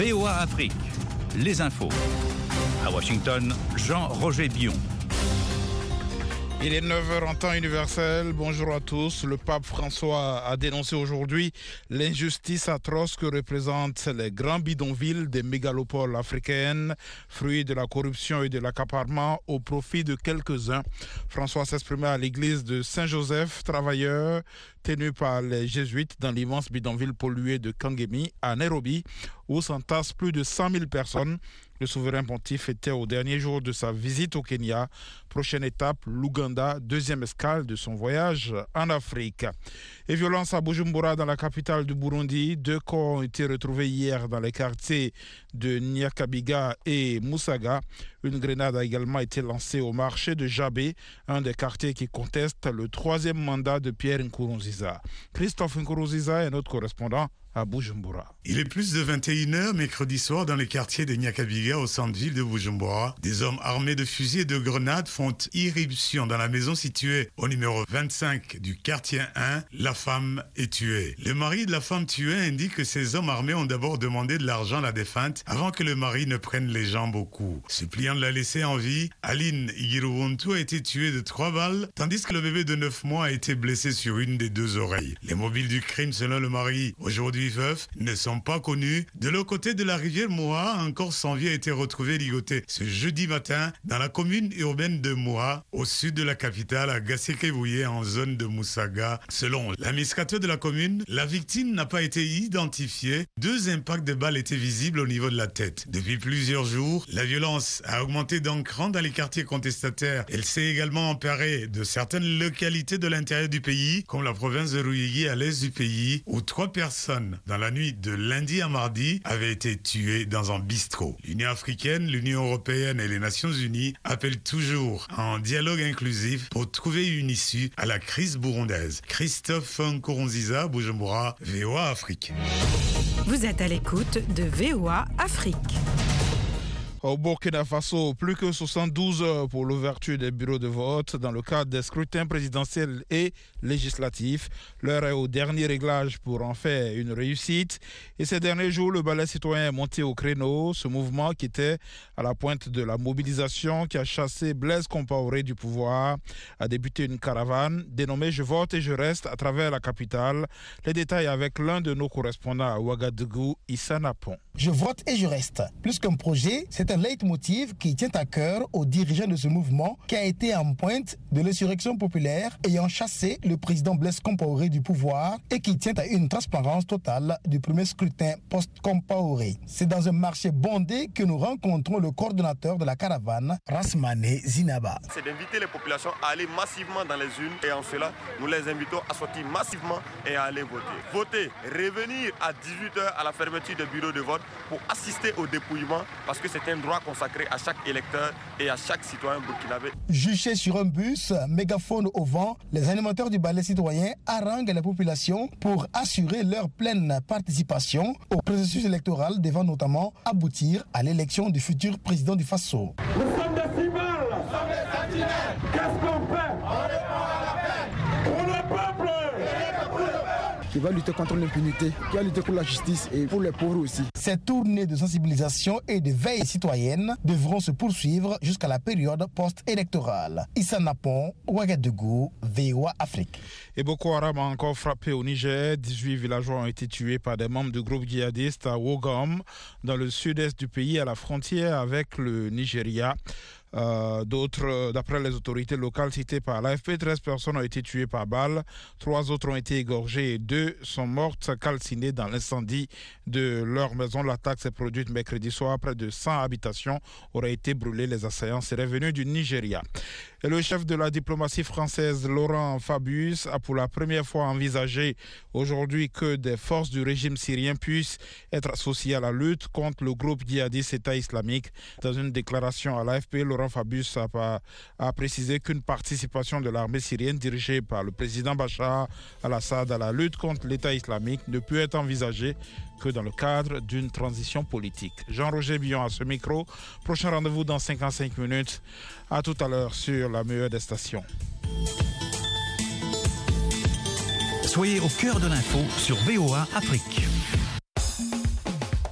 VOA Afrique, les infos. À Washington, Jean-Roger Bion. Il est 9h en temps universel. Bonjour à tous. Le pape François a dénoncé aujourd'hui l'injustice atroce que représentent les grands bidonvilles des mégalopoles africaines, fruits de la corruption et de l'accaparement au profit de quelques-uns. François s'exprimait à l'église de Saint-Joseph, travailleur, tenu par les jésuites dans l'immense bidonville pollué de Kangemi à Nairobi, où s'entassent plus de 100 000 personnes. Le souverain pontife était au dernier jour de sa visite au Kenya. Prochaine étape, l'Ouganda, deuxième escale de son voyage en Afrique. Et violence à Bujumbura, dans la capitale du Burundi. 2 corps ont été retrouvés hier dans les quartiers de Nyakabiga et Musaga. Une grenade a également été lancée au marché de Jabé, un des quartiers qui conteste le 3e mandat de Pierre Nkurunziza. Christophe Nkurunziza est notre correspondant à Bujumbura. Il est plus de 21h mercredi soir dans les quartiers de Nyakabiga au centre-ville de Bujumbura. Des hommes armés de fusils et de grenades font irruption dans la maison située au numéro 25 du quartier 1. La femme est tuée. Le mari de la femme tuée indique que ces hommes armés ont d'abord demandé de l'argent à la défunte avant que le mari ne prenne les jambes au cou. Suppliant de la laisser en vie, Aline Igirubuntu a été tuée de 3 balles, tandis que le bébé de 9 mois a été blessé sur une des 2 oreilles. Les mobiles du crime, selon le mari, aujourd'hui veufs, ne sont pas connus. De l'autre côté de la rivière Moua, un corps sans vie a été retrouvé ligoté ce jeudi matin dans la commune urbaine de Moua, au sud de la capitale, à Gassekebouye, en zone de Musaga. Selon l'administrateur de la commune, la victime n'a pas été identifiée. 2 impacts de balles étaient visibles au niveau de la tête. Depuis plusieurs jours, la violence a augmenté d'un cran dans les quartiers contestataires. Elle s'est également emparée de certaines localités de l'intérieur du pays, comme la province de Ruyigi à l'est du pays, où 3 personnes dans la nuit de lundi à mardi, avait été tué dans un bistrot. L'Union africaine, l'Union européenne et les Nations unies appellent toujours à un dialogue inclusif pour trouver une issue à la crise burundaise. Christophe Nkurunziza, Bujumbura, VOA Afrique. Vous êtes à l'écoute de VOA Afrique. Au Burkina Faso, plus que 72 heures pour l'ouverture des bureaux de vote dans le cadre des scrutins présidentiels et législatifs. L'heure est au dernier réglage pour en faire une réussite. Et ces derniers jours, le balai citoyen est monté au créneau. Ce mouvement qui était à la pointe de la mobilisation, qui a chassé Blaise Compaoré du pouvoir, a débuté une caravane dénommée « Je vote et je reste » à travers la capitale. Les détails avec l'un de nos correspondants à Ouagadougou, Issa Napon. Je vote et je reste. Plus qu'un projet, c'est un leitmotiv qui tient à cœur aux dirigeants de ce mouvement qui a été en pointe de l'insurrection populaire ayant chassé le président Blaise Compaoré du pouvoir et qui tient à une transparence totale du premier scrutin post-Compaoré. C'est dans un marché bondé que nous rencontrons le coordonnateur de la caravane, Rasmane Zinaba. C'est d'inviter les populations à aller massivement dans les urnes et en cela, nous les invitons à sortir massivement et à aller voter. Voter, revenir à 18h à la fermeture des bureaux de vote pour assister au dépouillement parce que c'est un droit consacré à chaque électeur et à chaque citoyen burkinabé. Juchés sur un bus, mégaphone au vent, les animateurs du balai citoyen haranguent la population pour assurer leur pleine participation au processus électoral devant notamment aboutir à l'élection du futur président du Faso. Nous sommes des civils, nous sommes des sentinelles. Qu'est-ce qu'on fait? On répond à la paix. Pour le peuple. Qui va lutter contre l'impunité, qui va lutter pour la justice et pour les pauvres aussi. Ces tournées de sensibilisation et de veille citoyenne devront se poursuivre jusqu'à la période post-électorale. Issa Napon, Ouagadougou, VOA Afrique. Et Boko Haram a encore frappé au Niger. 18 villageois ont été tués par des membres du groupe djihadiste à Wogam, dans le sud-est du pays, à la frontière avec le Nigeria. D'autres, d'après les autorités locales citées par l'AFP, 13 personnes ont été tuées par balle, 3 autres ont été égorgées et 2 sont mortes calcinées dans l'incendie de leur maison. L'attaque s'est produite mercredi soir. Près de 100 habitations auraient été brûlées. Les assaillants seraient venus du Nigeria. Et le chef de la diplomatie française, Laurent Fabius, a pour la première fois envisagé aujourd'hui que des forces du régime syrien puissent être associées à la lutte contre le groupe djihadiste État islamique. Dans une déclaration à l'AFP, Laurent Fabius a précisé qu'une participation de l'armée syrienne dirigée par le président Bachar al-Assad à la lutte contre l'État islamique ne peut être envisagée que dans le cadre d'une transition politique. Jean-Roger Bion à ce micro. Prochain rendez-vous dans 55 minutes. À tout à l'heure sur la meilleure des stations. Soyez au cœur de l'info sur VOA Afrique.